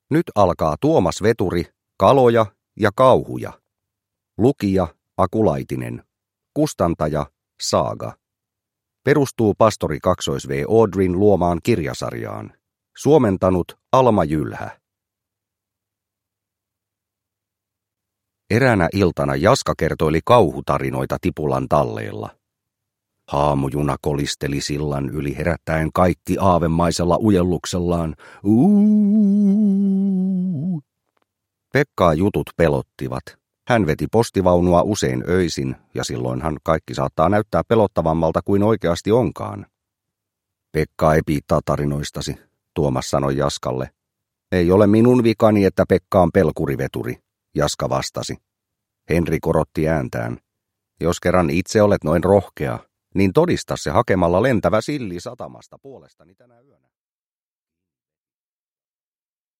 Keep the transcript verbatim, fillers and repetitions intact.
Nyt alkaa Tuomas Veturi, kaloja ja kauhuja. Lukija Aku Laitinen. Kustantaja Saaga. Perustuu pastori kaksois V. Audrin luomaan kirjasarjaan. Suomentanut Alma Jylhä. Eräänä iltana Jaska kertoili kauhutarinoita Tipulan talleilla. Haamujuna kolisteli sillan yli herättäen kaikki aavemaisella ujelluksellaan. Uuu. Pekkaa jutut pelottivat. Hän veti postivaunua usein öisin, ja silloinhan kaikki saattaa näyttää pelottavammalta kuin oikeasti onkaan. Pekka ei piittaa tarinoistasi, Tuomas sanoi Jaskalle. Ei ole minun vikani, että Pekka on pelkuriveturi, Jaska vastasi. Henri korotti ääntään. Jos kerran itse olet noin rohkea, niin todista se hakemalla lentävä silli satamasta puolestani tänä yönä.